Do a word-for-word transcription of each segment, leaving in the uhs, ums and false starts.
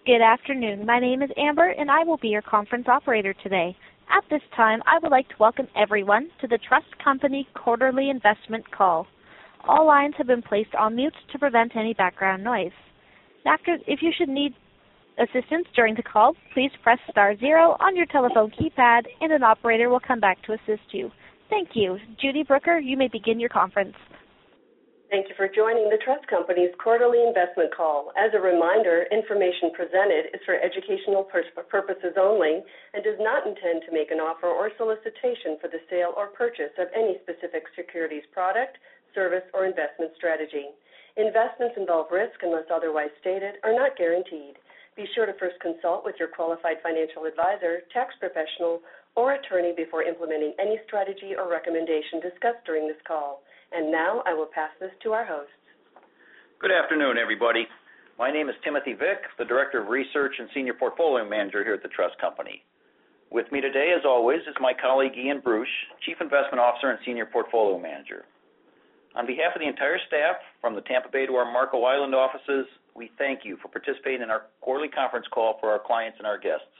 Good afternoon. My name is Amber, and I will be your conference operator today. At this time, I would like to welcome everyone to the Trust Company Quarterly Investment Call. All lines have been placed on mute to prevent any background noise. After, if you should need assistance during the call, please press star zero on your telephone keypad, and an operator will come back to assist you. Thank you. Judy Brooker, you may begin your conference. Thank you for joining the Trust Company's Quarterly Investment Call. As a reminder, information presented is for educational pur- purposes only and does not intend to make an offer or solicitation for the sale or purchase of any specific securities product, service, or investment strategy. Investments involve risk unless otherwise stated, are not guaranteed. Be sure to first consult with your qualified financial advisor, tax professional, or attorney before implementing any strategy or recommendation discussed during this call. And now I will pass this to our hosts. Good afternoon, everybody. My name is Timothy Vick, the Director of Research and Senior Portfolio Manager here at the Trust Company. With me today, as always, is my colleague Ian Bruce, Chief Investment Officer and Senior Portfolio Manager. On behalf of the entire staff, from the Tampa Bay to our Marco Island offices, we thank you for participating in our quarterly conference call for our clients and our guests.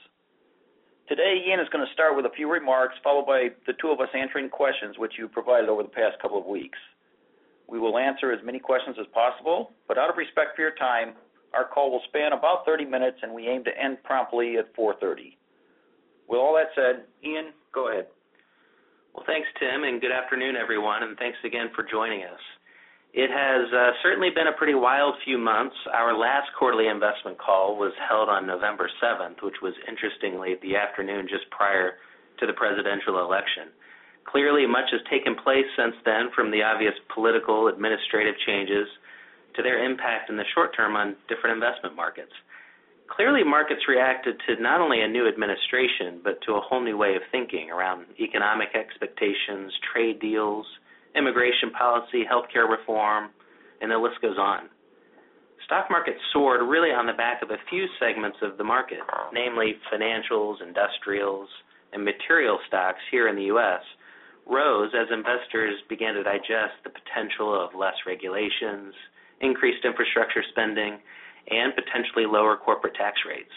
Today, Ian is going to start with a few remarks, followed by the two of us answering questions which you provided over the past couple of weeks. We will answer as many questions as possible, but out of respect for your time, our call will span about thirty minutes, and we aim to end promptly at four thirty. With all that said, Ian, go ahead. Well, thanks, Tim, and good afternoon, everyone, and thanks again for joining us. It has uh, certainly been a pretty wild few months. Our last quarterly investment call was held on November seventh, which was interestingly the afternoon just prior to the presidential election. Clearly, much has taken place since then, from the obvious political, administrative changes to their impact in the short term on different investment markets. Clearly, markets reacted to not only a new administration, but to a whole new way of thinking around economic expectations, trade deals, immigration policy, healthcare reform, and the list goes on. Stock markets soared really on the back of a few segments of the market, namely financials, industrials, and material stocks here in the U S rose as investors began to digest the potential of less regulations, increased infrastructure spending, and potentially lower corporate tax rates.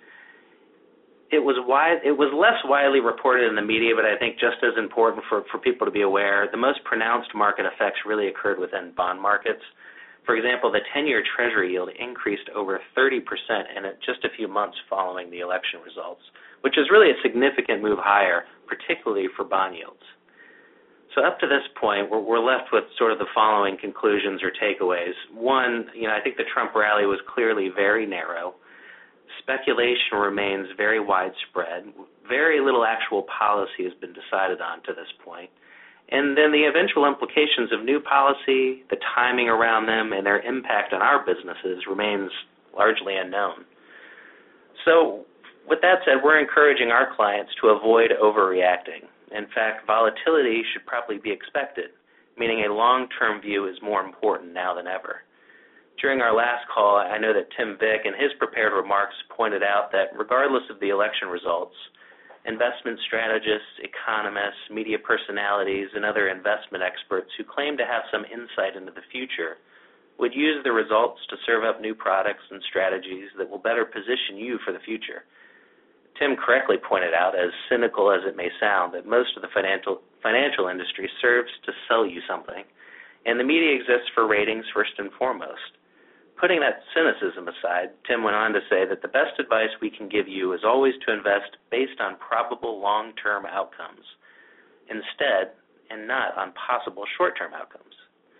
It was wide, it was less widely reported in the media, but I think just as important for, for people to be aware, the most pronounced market effects really occurred within bond markets. For example, the ten-year Treasury yield increased over thirty percent in just a few months following the election results, which is really a significant move higher, particularly for bond yields. So up to this point, we're, we're left with sort of the following conclusions or takeaways. One, you know, I think the Trump rally was clearly very narrow. Speculation remains very widespread. Very little actual policy has been decided on to this point. And then the eventual implications of new policy, the timing around them, and their impact on our businesses remains largely unknown. So with that said, we're encouraging our clients to avoid overreacting. In fact, volatility should probably be expected, meaning a long-term view is more important now than ever. During our last call, I know that Tim Vick in his prepared remarks pointed out that regardless of the election results, investment strategists, economists, media personalities, and other investment experts who claim to have some insight into the future would use the results to serve up new products and strategies that will better position you for the future. Tim correctly pointed out, as cynical as it may sound, that most of the financial, financial industry serves to sell you something, and the media exists for ratings first and foremost. Putting that cynicism aside, Tim went on to say that the best advice we can give you is always to invest based on probable long-term outcomes instead, and not on possible short-term outcomes.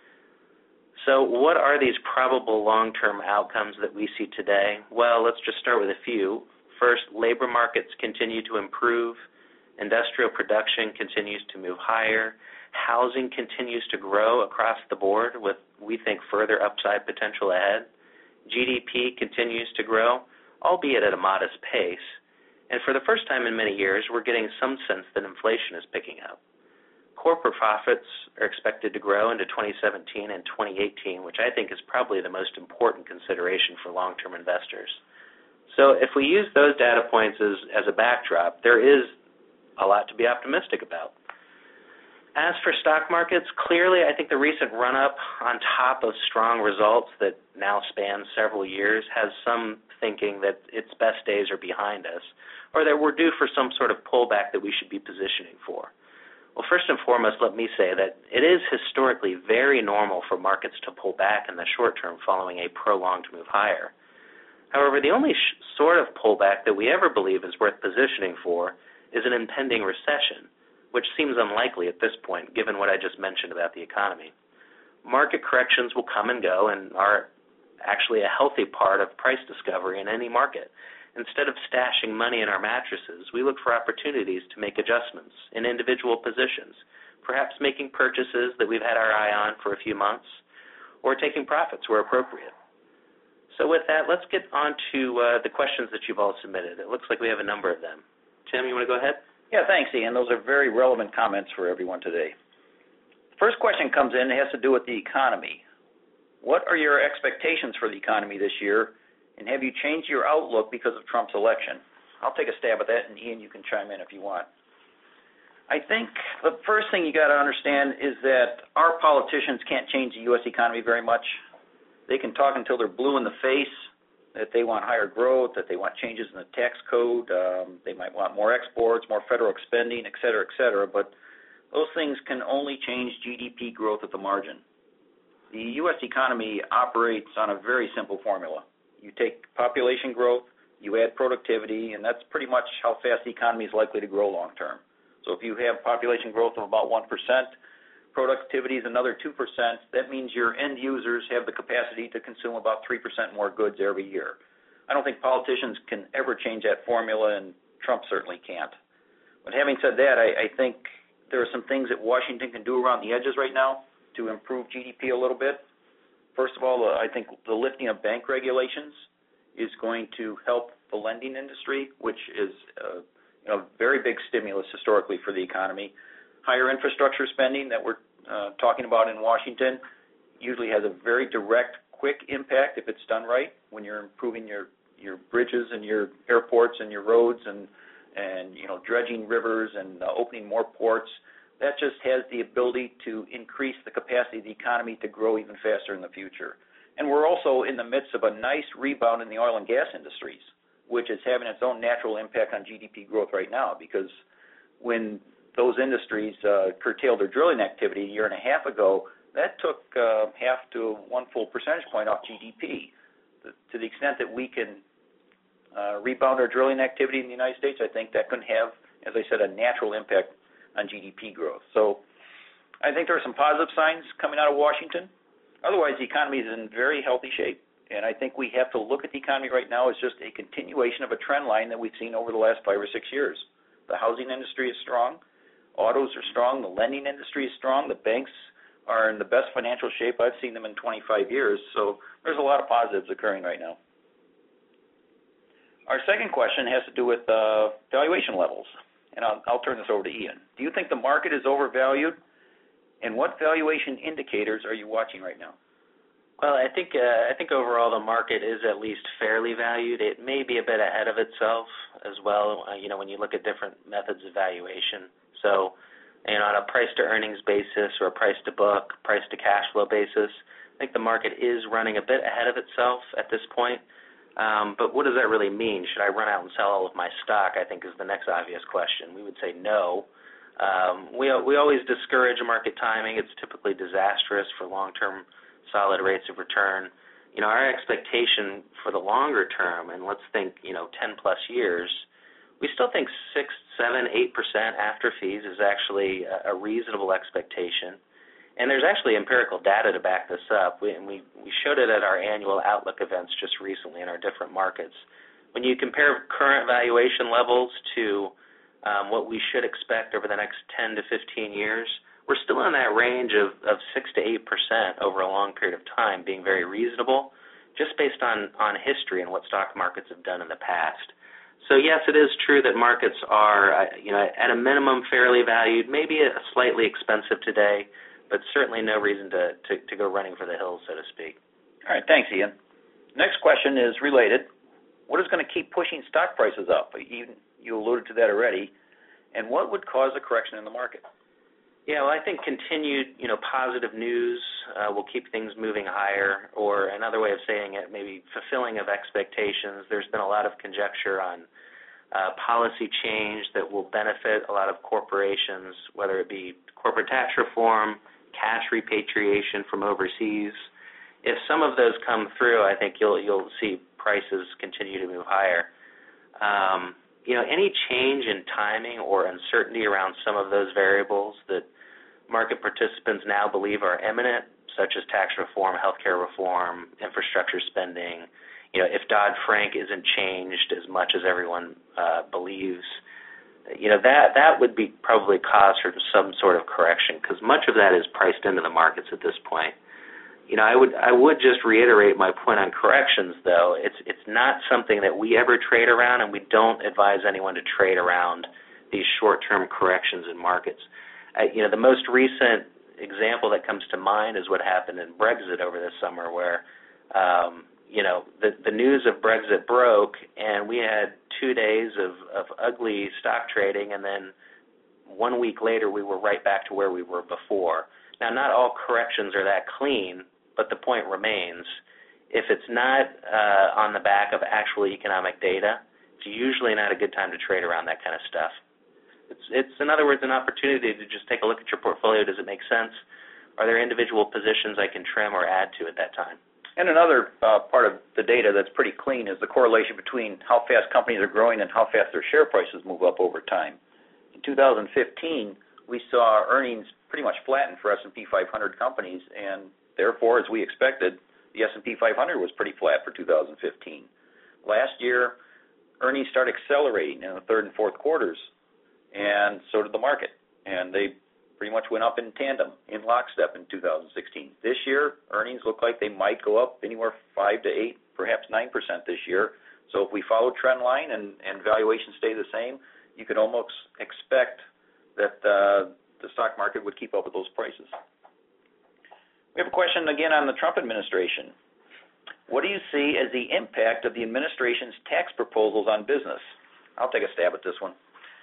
So what are these probable long-term outcomes that we see today? Well, let's just start with a few. First, labor markets continue to improve. Industrial production continues to move higher. Housing continues to grow across the board with, we think, further upside potential ahead. G D P continues to grow, albeit at a modest pace. And for the first time in many years, we're getting some sense that inflation is picking up. Corporate profits are expected to grow into twenty seventeen and twenty eighteen, which I think is probably the most important consideration for long-term investors. So if we use those data points as, as a backdrop, there is a lot to be optimistic about. As for stock markets, clearly I think the recent run-up on top of strong results that now span several years has some thinking that its best days are behind us, or that we're due for some sort of pullback that we should be positioning for. Well, first and foremost, let me say that it is historically very normal for markets to pull back in the short term following a prolonged move higher. However, the only sh- sort of pullback that we ever believe is worth positioning for is an impending recession, which seems unlikely at this point, given what I just mentioned about the economy. Market corrections will come and go and are actually a healthy part of price discovery in any market. Instead of stashing money in our mattresses, we look for opportunities to make adjustments in individual positions, perhaps making purchases that we've had our eye on for a few months, or taking profits where appropriate. So with that, let's get on to uh, the questions that you've all submitted. It looks like we have a number of them. Tim, you want to go ahead? Yeah, thanks, Ian. Those are very relevant comments for everyone today. The first question comes in and has to do with the economy. What are your expectations for the economy this year, and have you changed your outlook because of Trump's election? I'll take a stab at that, and Ian, you can chime in if you want. I think the first thing you got to understand is that our politicians can't change the U S economy very much. They can talk until they're blue in the face, that they want higher growth, that they want changes in the tax code, um, they might want more exports, more federal spending, et cetera, et cetera, but those things can only change G D P growth at the margin. The U S economy operates on a very simple formula. You take population growth, you add productivity, and that's pretty much how fast the economy is likely to grow long term. So if you have population growth of about one percent, productivity is another two percent, that means your end users have the capacity to consume about three percent more goods every year. I don't think politicians can ever change that formula, and Trump certainly can't. But having said that, I, I think there are some things that Washington can do around the edges right now to improve G D P a little bit. First of all, uh, I think the lifting of bank regulations is going to help the lending industry, which is uh, you know, a very big stimulus historically for the economy. Higher infrastructure spending that we're uh, talking about in Washington usually has a very direct, quick impact if it's done right, when you're improving your, your bridges and your airports and your roads and, and you know, dredging rivers and uh, opening more ports. That just has the ability to increase the capacity of the economy to grow even faster in the future. And we're also in the midst of a nice rebound in the oil and gas industries, which is having its own natural impact on G D P growth right now, because when those industries uh, curtailed their drilling activity a year and a half ago, that took uh, half to one full percentage point off G D P. To the extent that we can uh, rebound our drilling activity in the United States, I think that can have, as I said, a natural impact on G D P growth. So I think there are some positive signs coming out of Washington. Otherwise, the economy is in very healthy shape. And I think we have to look at the economy right now as just a continuation of a trend line that we've seen over the last five or six years. The housing industry is strong. Autos are strong. The lending industry is strong. The banks are in the best financial shape I've seen them in twenty-five years. So there's a lot of positives occurring right now. Our second question has to do with uh, valuation levels. And I'll, I'll turn this over to Ian. Do you think the market is overvalued? And what valuation indicators are you watching right now? Well, I think uh, I think overall the market is at least fairly valued. It may be a bit ahead of itself as well, uh, you know, when you look at different methods of valuation. So, you know, on a price-to-earnings basis or a price-to-book, price-to-cash flow basis, I think the market is running a bit ahead of itself at this point. Um, but what does that really mean? Should I run out and sell all of my stock, I think is the next obvious question. We would say no. Um, we, we always discourage market timing. It's typically disastrous for long-term solid rates of return. You know, our expectation for the longer term, and let's think, you know, ten plus years, we still think six, seven, eight percent after fees is actually a, a reasonable expectation. And there's actually empirical data to back this up. We, and we, we showed it at our annual Outlook events just recently in our different markets. When you compare current valuation levels to um, what we should expect over the next ten to fifteen years, we're still in that range of, of six to eight percent over a long period of time, being very reasonable, just based on, on history and what stock markets have done in the past. So yes, it is true that markets are, you know, at a minimum fairly valued, maybe slightly expensive today, but certainly no reason to, to, to go running for the hills, so to speak. All right, thanks, Ian. Next question is related. What is going to keep pushing stock prices up? You, you alluded to that already. And what would cause a correction in the market? Yeah, well, I think continued, you know, positive news uh, will keep things moving higher, or another way of saying it, maybe fulfilling of expectations. There's been a lot of conjecture on uh, policy change that will benefit a lot of corporations, whether it be corporate tax reform, cash repatriation from overseas. If some of those come through, I think you'll you'll see prices continue to move higher. Um, you know, any change in timing or uncertainty around some of those variables that market participants now believe are imminent, such as tax reform, healthcare reform, infrastructure spending, you know, if Dodd-Frank isn't changed as much as everyone uh, believes, you know, that that would be probably cause for some sort of correction, because much of that is priced into the markets at this point. You know, I would I would just reiterate my point on corrections, though. It's it's not something that we ever trade around, and we don't advise anyone to trade around these short-term corrections in markets. Uh, you know, the most recent example that comes to mind is what happened in Brexit over this summer, where, um, you know, the, the news of Brexit broke, and we had two days of, of ugly stock trading, and then one week later we were right back to where we were before. Now, not all corrections are that clean, but the point remains, if it's not uh, on the back of actual economic data, it's usually not a good time to trade around that kind of stuff. It's, it's in other words, an opportunity to just take a look at your portfolio. Does it make sense? Are there individual positions I can trim or add to at that time? And another uh, part of the data that's pretty clean is the correlation between how fast companies are growing and how fast their share prices move up over time. In two thousand fifteen, we saw earnings pretty much flatten for S and P five hundred companies, and therefore, as we expected, the S and P five hundred was pretty flat for two thousand fifteen. Last year, earnings started accelerating in the third and fourth quarters, and so did the market. And they pretty much went up in tandem, in lockstep in two thousand sixteen. This year, earnings look like they might go up anywhere five to eight, perhaps nine percent this year. So if we follow trend line and, and valuations stay the same, you could almost expect that uh, the stock market would keep up with those prices. We have a question again on the Trump administration. What do you see as the impact of the administration's tax proposals on business? I'll take a stab at this one.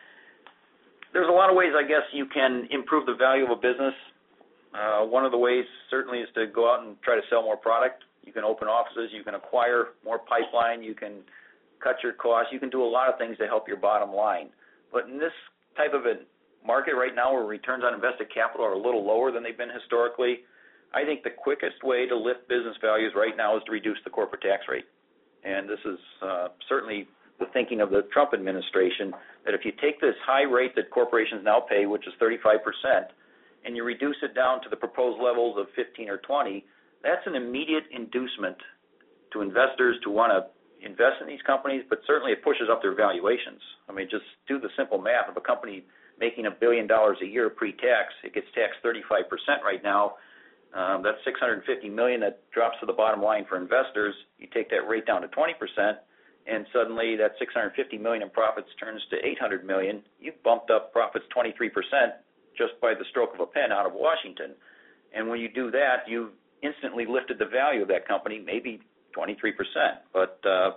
There's a lot of ways, I guess, you can improve the value of a business. Uh, one of the ways certainly is to go out and try to sell more product. You can open offices. You can acquire more pipeline. You can cut your costs. You can do a lot of things to help your bottom line. But in this type of a market right now where returns on invested capital are a little lower than they've been historically, I think the quickest way to lift business values right now is to reduce the corporate tax rate. And this is uh, certainly the thinking of the Trump administration, that if you take this high rate that corporations now pay, which is thirty-five percent, and you reduce it down to the proposed levels of fifteen or twenty, that's an immediate inducement to investors to want to invest in these companies, but certainly it pushes up their valuations. I mean, just do the simple math. Of a company making a billion dollars a year pre-tax, it gets taxed thirty-five percent right now. Um, that's six hundred fifty million dollars that drops to the bottom line for investors. You take that rate down to twenty percent, and suddenly that six hundred fifty million dollars in profits turns to eight hundred million dollars. You've bumped up profits twenty-three percent just by the stroke of a pen out of Washington. And when you do that, you've instantly lifted the value of that company, maybe twenty-three percent. But uh,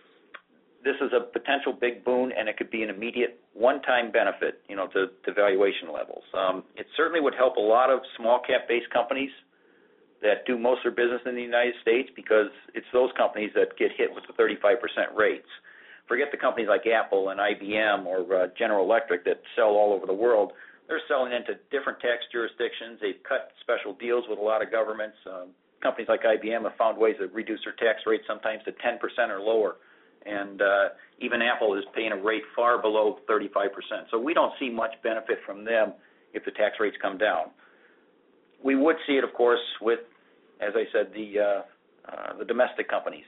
this is a potential big boon, and it could be an immediate one-time benefit, you know, to, to valuation levels. Um, it certainly would help a lot of small-cap-based companies that do most of their business in the United States, because it's those companies that get hit with the thirty-five percent rates. Forget the companies like Apple and I B M or uh, General Electric that sell all over the world. They're selling into different tax jurisdictions. They've cut special deals with a lot of governments. Um, companies like I B M have found ways to reduce their tax rate sometimes to ten percent or lower. And uh, even Apple is paying a rate far below thirty-five percent. So we don't see much benefit from them if the tax rates come down. We would see it, of course, with, as I said, the uh, uh, the domestic companies.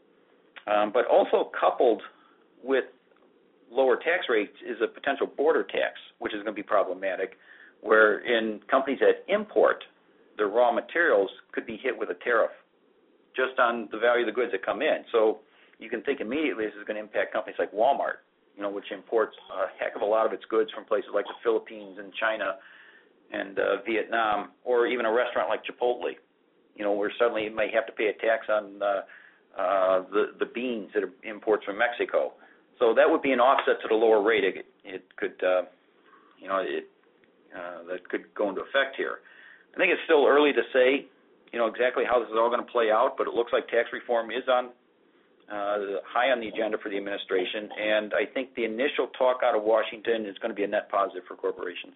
Um, but also coupled with lower tax rates is a potential border tax, which is going to be problematic, where in companies that import their raw materials could be hit with a tariff just on the value of the goods that come in. So you can think immediately this is going to impact companies like Walmart, you know, which imports a heck of a lot of its goods from places like the Philippines and China and uh, Vietnam, or even a restaurant like Chipotle, you know, where suddenly you may have to pay a tax on uh, uh, the, the beans that are imports from Mexico. So that would be an offset to the lower rate. It, it could, uh, you know, it, uh, that could go into effect here. I think it's still early to say, you know, exactly how this is all going to play out, but it looks like tax reform is on uh, high on the agenda for the administration, and I think the initial talk out of Washington is going to be a net positive for corporations.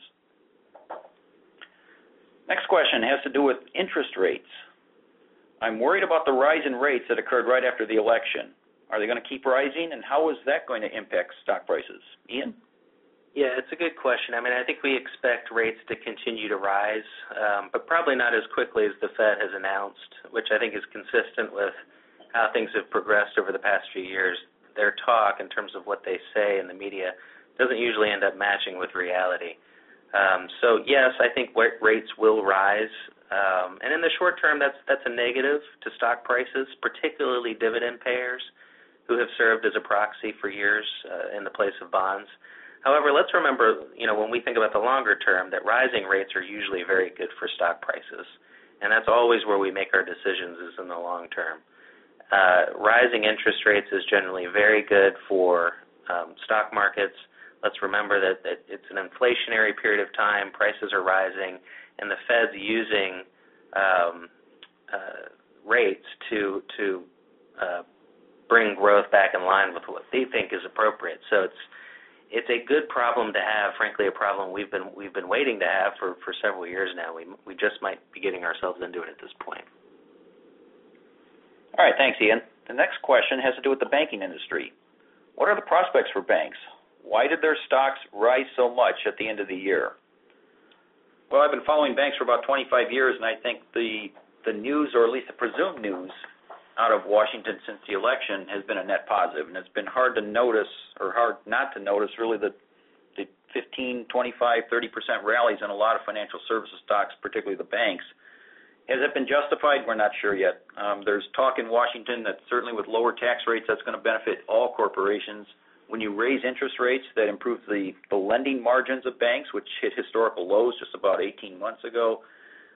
Next question has to do with interest rates. I'm worried about the rise in rates that occurred right after the election. Are they going to keep rising, and how is that going to impact stock prices? Ian? Yeah, it's a good question. I mean, I think we expect rates to continue to rise, um, but probably not as quickly as the Fed has announced, which I think is consistent with how things have progressed over the past few years. Their talk, in terms of what they say in the media, doesn't usually end up matching with reality. Um, so, yes, I think rates will rise. Um, and in the short term, that's that's a negative to stock prices, particularly dividend payers who have served as a proxy for years uh, in the place of bonds. However, let's remember, you know, when we think about the longer term, that rising rates are usually very good for stock prices. And that's always where we make our decisions, is in the long term. Uh, rising interest rates is generally very good for um, stock markets. Let's remember that, that it's an inflationary period of time, prices are rising, and the Fed's using um, uh, rates to to uh, bring growth back in line with what they think is appropriate. So it's it's a good problem to have. Frankly, a problem we've been we've been waiting to have for, for several years now. We we just might be getting ourselves into it at this point. All right, thanks, Ian. The next question has to do with the banking industry. What are the prospects for banks? Why did their stocks rise so much at the end of the year? Well, I've been following banks for about twenty-five years, and I think the the news, or at least the presumed news, out of Washington since the election has been a net positive, and it's been hard to notice, or hard not to notice, really, the, the fifteen, twenty-five, thirty percent rallies in a lot of financial services stocks, particularly the banks. Has it been justified? We're not sure yet. Um, there's talk in Washington that certainly with lower tax rates, that's going to benefit all corporations. When you raise interest rates, that improves the, the lending margins of banks, which hit historical lows just about eighteen months ago.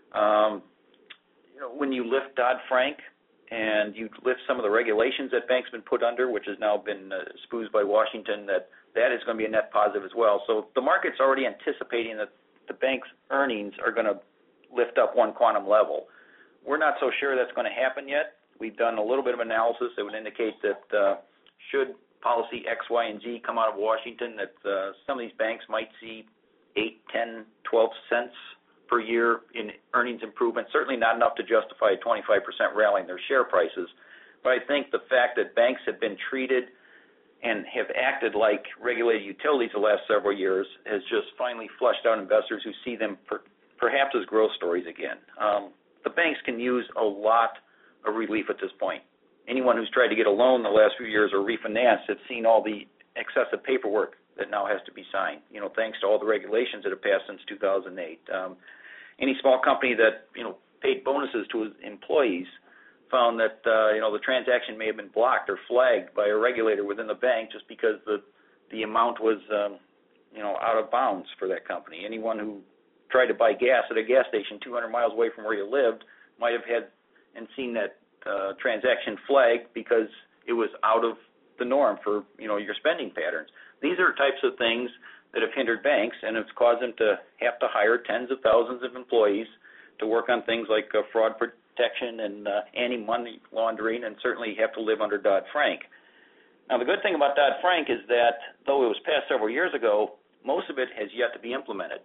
Um, you know, when you lift Dodd-Frank and you lift some of the regulations that banks have been put under, which has now been uh, spoofed by Washington, that that is going to be a net positive as well. So the market's already anticipating that the bank's earnings are going to lift up one quantum level. We're not so sure that's going to happen yet. We've done a little bit of analysis that would indicate that uh, should policy X, Y, and Z come out of Washington, that uh, some of these banks might see eight, ten, twelve cents per year in earnings improvement. Certainly not enough to justify a twenty-five percent rally in their share prices. But I think the fact that banks have been treated and have acted like regulated utilities the last several years has just finally flushed out investors who see them per perhaps as growth stories again. Um, the banks can use a lot of relief at this point. Anyone who's tried to get a loan the last few years or refinance has seen all the excessive paperwork that now has to be signed, you know, thanks to all the regulations that have passed since two thousand eight. Um, any small company that, you know, paid bonuses to its employees found that, uh, you know, the transaction may have been blocked or flagged by a regulator within the bank just because the, the amount was, um, you know, out of bounds for that company. Anyone who tried to buy gas at a gas station two hundred miles away from where you lived might have had and seen that uh, transaction flagged because it was out of the norm for, you know, your spending patterns. These are types of things that have hindered banks, and it's caused them to have to hire tens of thousands of employees to work on things like uh, fraud protection and uh, anti-money laundering, and certainly have to live under Dodd-Frank. Now, the good thing about Dodd-Frank is that though it was passed several years ago, most of it has yet to be implemented.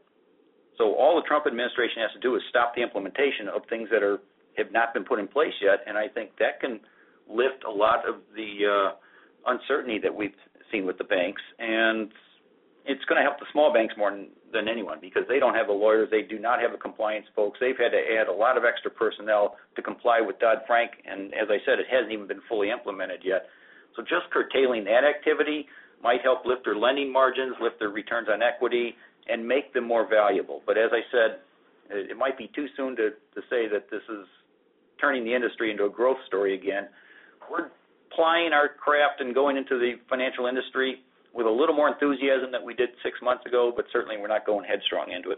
So all the Trump administration has to do is stop the implementation of things that are have not been put in place yet, and I think that can lift a lot of the uh, uncertainty that we've seen with the banks, and it's going to help the small banks more than, than anyone because they don't have the lawyers, they do not have the compliance folks, they've had to add a lot of extra personnel to comply with Dodd-Frank, and as I said, it hasn't even been fully implemented yet. So just curtailing that activity might help lift their lending margins, lift their returns on equity, and make them more valuable. But as I said, it might be too soon to, to say that this is turning the industry into a growth story again. We're plying our craft and going into the financial industry with a little more enthusiasm than we did six months ago, but certainly we're not going headstrong into it.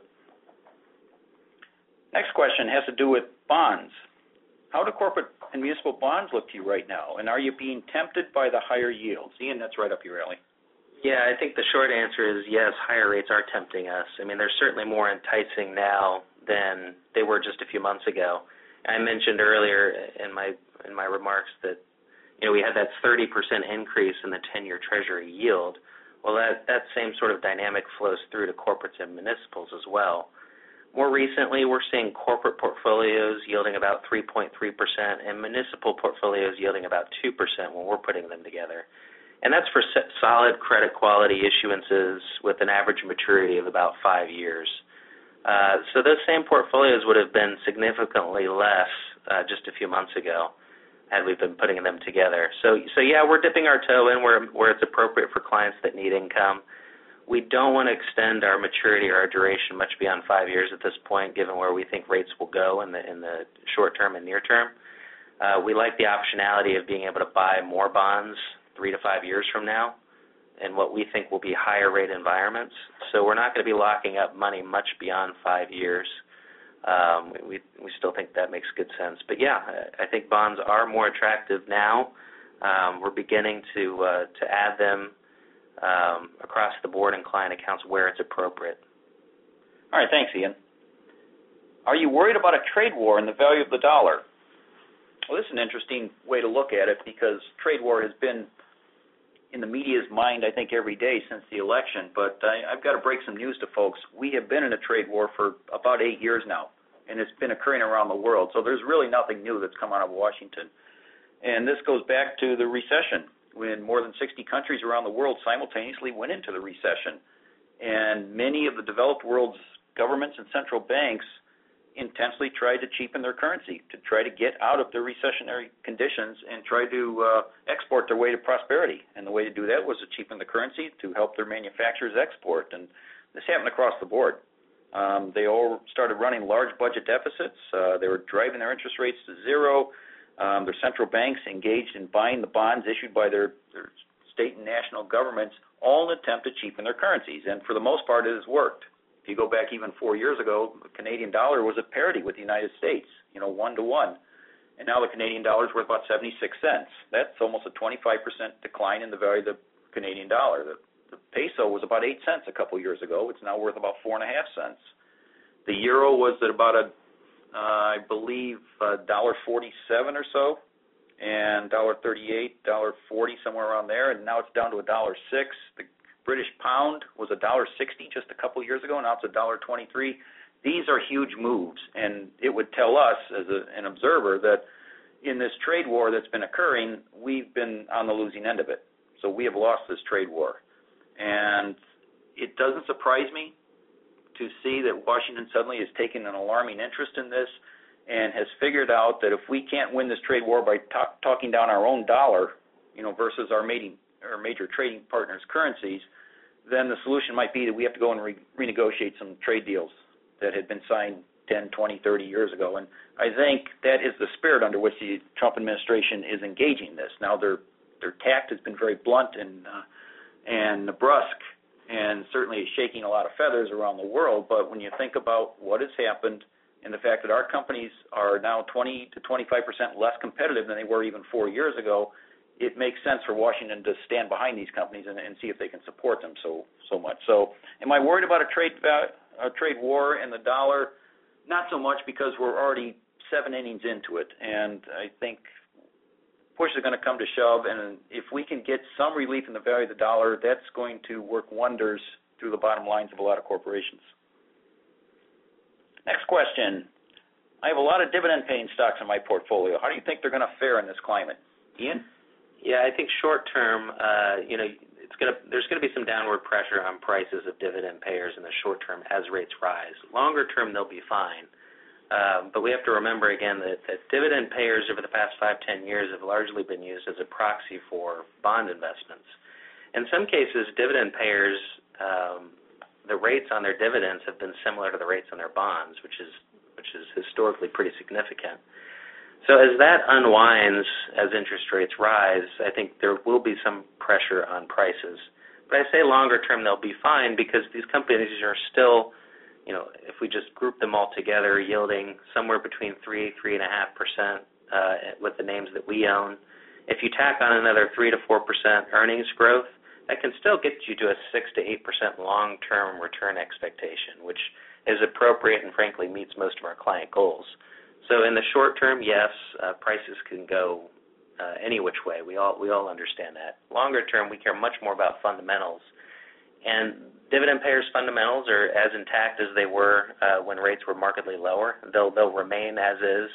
Next question has to do with bonds. How do corporate and municipal bonds look to you right now, and are you being tempted by the higher yields? Ian, that's right up your alley. Yeah, I think the short answer is yes, higher rates are tempting us. I mean, they're certainly more enticing now than they were just a few months ago. I mentioned earlier in my in my remarks that, you know, we had that thirty percent increase in the ten-year Treasury yield. Well, that, that same sort of dynamic flows through to corporates and municipals as well. More recently, we're seeing corporate portfolios yielding about three point three percent and municipal portfolios yielding about two percent when we're putting them together. And that's for solid credit quality issuances with an average maturity of about five years. Uh, so those same portfolios would have been significantly less uh, just a few months ago had we been putting them together. So, so yeah, we're dipping our toe in where, where it's appropriate for clients that need income. We don't want to extend our maturity or our duration much beyond five years at this point, given where we think rates will go in the in the short term and near term. Uh, we like the optionality of being able to buy more bonds three to five years from now in what we think will be higher rate environments. So we're not going to be locking up money much beyond five years. Um, we we still think that makes good sense. But yeah, I think bonds are more attractive now. Um, we're beginning to uh, to add them Um, across the board in client accounts where it's appropriate. All right, thanks, Ian. Are you worried about a trade war in the value of the dollar? Well, this is an interesting way to look at it because trade war has been in the media's mind, I think, every day since the election. But I, I've got to break some news to folks. We have been in a trade war for about eight years now, and it's been occurring around the world. So there's really nothing new that's come out of Washington. And this goes back to the recession, when more than sixty countries around the world simultaneously went into the recession. And many of the developed world's governments and central banks intensely tried to cheapen their currency to try to get out of the recessionary conditions and try to uh, export their way to prosperity. And the way to do that was to cheapen the currency to help their manufacturers export. And this happened across the board. Um, they all started running large budget deficits. Uh, they were driving their interest rates to zero. Um, their central banks engaged in buying the bonds issued by their, their state and national governments, all in an attempt to cheapen their currencies. And for the most part, it has worked. If you go back even four years ago, the Canadian dollar was at parity with the United States, you know, one to one. And now the Canadian dollar is worth about seventy-six cents. That's almost a twenty-five percent decline in the value of the Canadian dollar. The, the peso was about eight cents a couple years ago. It's now worth about four and a half cents. The euro was at about a Uh, I believe uh, one dollar forty-seven or so, and one dollar thirty-eight, one dollar forty, somewhere around there, and now it's down to one dollar six. The British pound was one dollar sixty just a couple years ago, and now it's one dollar twenty-three. These are huge moves, and it would tell us as a, an observer that in this trade war that's been occurring, we've been on the losing end of it. So we have lost this trade war. And it doesn't surprise me to see that Washington suddenly has taken an alarming interest in this and has figured out that if we can't win this trade war by talk, talking down our own dollar, you know, versus our, mating, our major trading partners' currencies, then the solution might be that we have to go and re- renegotiate some trade deals that had been signed ten, twenty, thirty years ago. And I think that is the spirit under which the Trump administration is engaging this. Now, their their tact has been very blunt and uh, and brusque, and certainly is shaking a lot of feathers around the world. But when you think about what has happened and the fact that our companies are now twenty to twenty-five percent less competitive than they were even four years ago, it makes sense for Washington to stand behind these companies and, and see if they can support them so so much. So am I worried about a trade a trade war and the dollar? Not so much, because we're already seven innings into it, and I think push is going to come to shove, and if we can get some relief in the value of the dollar, that's going to work wonders through the bottom lines of a lot of corporations. Next question. I have a lot of dividend-paying stocks in my portfolio. How do you think they're going to fare in this climate? Ian? Yeah, I think short term, uh, you know, it's going to, there's going to be some downward pressure on prices of dividend payers in the short term as rates rise. Longer term, they'll be fine. Um, but we have to remember, again, that, that dividend payers over the past five, ten years have largely been used as a proxy for bond investments. In some cases, dividend payers, um, the rates on their dividends have been similar to the rates on their bonds, which is which is historically pretty significant. So as that unwinds, as interest rates rise, I think there will be some pressure on prices. But I say longer term they'll be fine, because these companies are still, you know, if we just group them all together, yielding somewhere between three, three and a half percent with the names that we own. If you tack on another three to four percent earnings growth, that can still get you to a six to eight percent long-term return expectation, which is appropriate and frankly meets most of our client goals. So in the short term, yes, uh, prices can go uh, any which way. We all we all understand that. Longer term, we care much more about fundamentals. And dividend payers' fundamentals are as intact as they were uh, when rates were markedly lower. They'll they'll remain as is.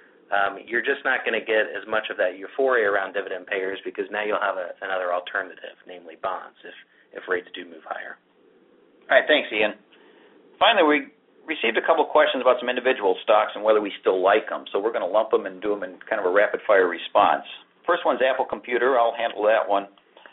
Um, you're just not going to get as much of that euphoria around dividend payers because now you'll have a, another alternative, namely bonds, if if rates do move higher. All right, thanks, Ian. Finally, we received a couple of questions about some individual stocks and whether we still like them, so we're going to lump them and do them in kind of a rapid-fire response. First one's Apple Computer. I'll handle that one.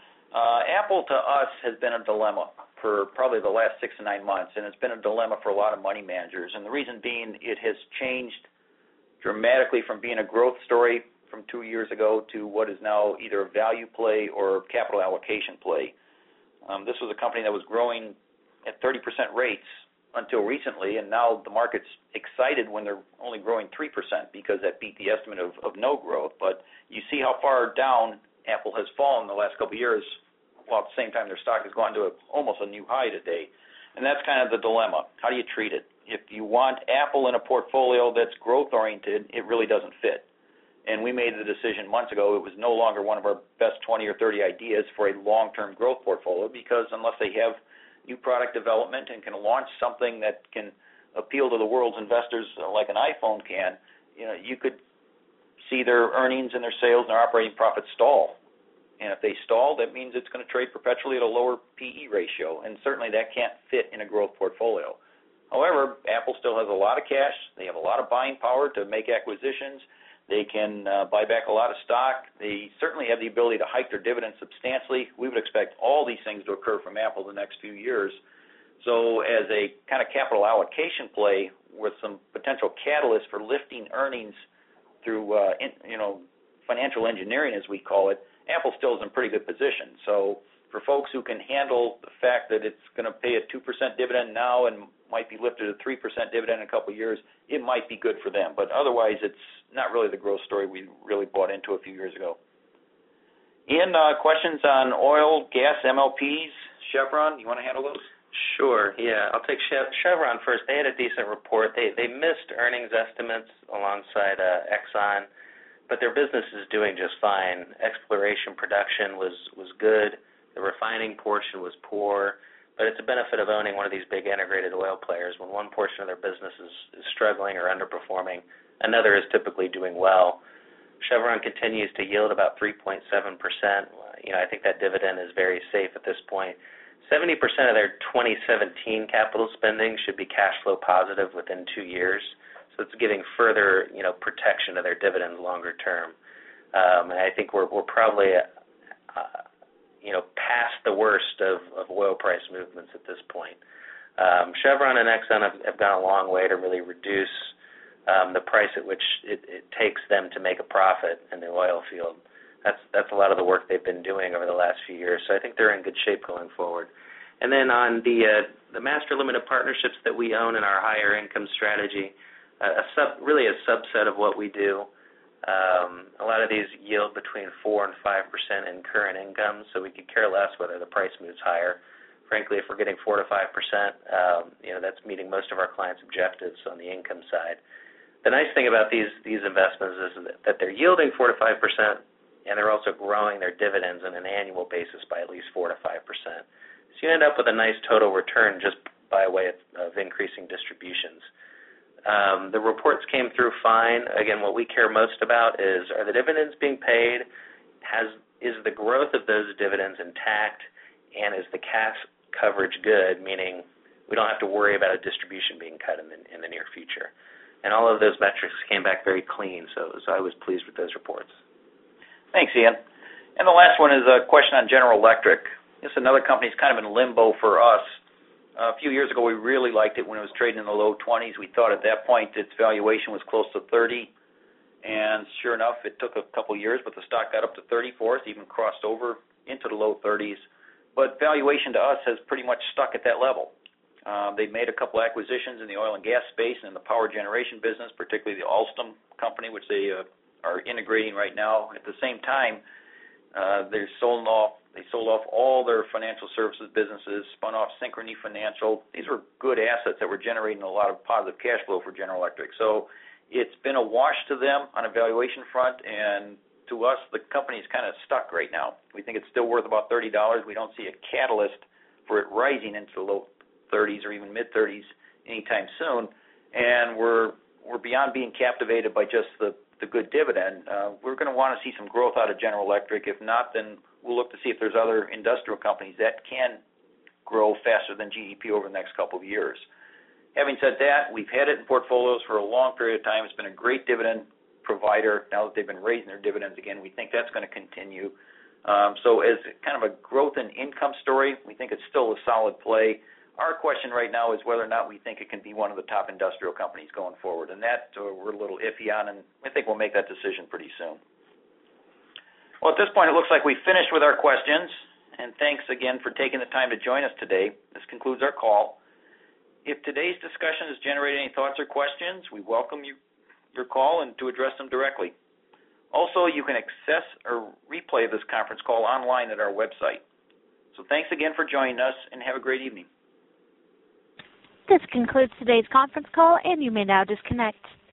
Uh, Apple, to us, has been a dilemma for probably the last six to nine months, and it's been a dilemma for a lot of money managers, and the reason being it has changed dramatically from being a growth story from two years ago to what is now either a value play or capital allocation play. Um, this was a company that was growing at thirty percent rates until recently, and now the market's excited when they're only growing three percent because that beat the estimate of, of no growth. But you see how far down Apple has fallen the last couple of years, while at the same time their stock has gone to a, almost a new high today. And that's kind of the dilemma. How do you treat it? If you want Apple in a portfolio that's growth-oriented, it really doesn't fit. And we made the decision months ago it was no longer one of our best twenty or thirty ideas for a long-term growth portfolio because unless they have new product development and can launch something that can appeal to the world's investors like an iPhone can, you know, you could see their earnings and their sales and their operating profits stall. And if they stall, that means it's going to trade perpetually at a lower P E ratio, and certainly that can't fit in a growth portfolio. However, Apple still has a lot of cash. They have a lot of buying power to make acquisitions. They can uh, buy back a lot of stock. They certainly have the ability to hike their dividends substantially. We would expect all these things to occur from Apple the next few years. So as a kind of capital allocation play with some potential catalysts for lifting earnings through, uh, in, you know, financial engineering, as we call it, Apple still is in pretty good position. So for folks who can handle the fact that it's going to pay a two percent dividend now and might be lifted to three percent dividend in a couple of years, it might be good for them. But otherwise, it's not really the growth story we really bought into a few years ago. Ian, uh, questions on oil, gas, M L Ps, Chevron? You want to handle those? Sure, yeah. I'll take Chevron first. They had a decent report. They they missed earnings estimates alongside uh, Exxon, but their business is doing just fine. Exploration production was, was good. The refining portion was poor. But it's a benefit of owning one of these big integrated oil players. When one portion of their business is, is struggling or underperforming, another is typically doing well. Chevron continues to yield about three point seven percent. You know, I think that dividend is very safe at this point. seventy percent of their twenty seventeen capital spending should be cash flow positive within two years. So it's giving further, you know, protection to their dividends longer term. Um, and I think we're we're probably uh, you know, past the worst of, of oil price movements at this point. Um, Chevron and Exxon have, have gone a long way to really reduce um, the price at which it, it takes them to make a profit in the oil field. That's that's a lot of the work they've been doing over the last few years, so I think they're in good shape going forward. And then on the uh, the master limited partnerships that we own in our higher income strategy, uh, a sub, really a subset of what we do. Um, a lot of these yield between four and five percent in current income, so we could care less whether the price moves higher. Frankly, if we're getting four to five percent, um, you know, that's meeting most of our clients' objectives on the income side. The nice thing about these these investments is that they're yielding four to five percent, and they're also growing their dividends on an annual basis by at least four to five percent. So you end up with a nice total return just by way of, of increasing distributions. Um, the reports came through fine. Again, what we care most about is, are the dividends being paid? Has is the growth of those dividends intact? And is the cash coverage good, meaning we don't have to worry about a distribution being cut in the, in the near future? And all of those metrics came back very clean, so, so I was pleased with those reports. Thanks, Ian. And the last one is a question on General Electric. This is another company that's kind of in limbo for us. Uh, a few years ago, we really liked it when it was trading in the low twenties. We thought at that point its valuation was close to thirty, and sure enough, it took a couple years, but the stock got up to thirty-four. It's even crossed over into the low thirties. But valuation to us has pretty much stuck at that level. Uh, they've made a couple acquisitions in the oil and gas space and in the power generation business, particularly the Alstom company, which they uh, are integrating right now. At the same time, uh, they're sold off They sold off all their financial services businesses, spun off Synchrony Financial. These were good assets that were generating a lot of positive cash flow for General Electric. So it's been a wash to them on a valuation front, and to us, the company's kind of stuck right now. We think it's still worth about thirty dollars. We don't see a catalyst for it rising into the low thirties or even mid-thirties anytime soon, and we're we're beyond being captivated by just the, the good dividend. Uh, we're going to want to see some growth out of General Electric. If not, then we'll look to see if there's other industrial companies that can grow faster than G D P over the next couple of years. Having said that, we've had it in portfolios for a long period of time. It's been a great dividend provider. Now that they've been raising their dividends again, we think that's going to continue. Um, so as kind of a growth and income story, we think it's still a solid play. Our question right now is whether or not we think it can be one of the top industrial companies going forward, and that uh, we're a little iffy on, and I think we'll make that decision pretty soon. Well, at this point, it looks like we've finished with our questions, and thanks again for taking the time to join us today. This concludes our call. If today's discussion has generated any thoughts or questions, we welcome you, your call and to address them directly. Also, you can access or replay this conference call online at our website. So thanks again for joining us, and have a great evening. This concludes today's conference call, and you may now disconnect.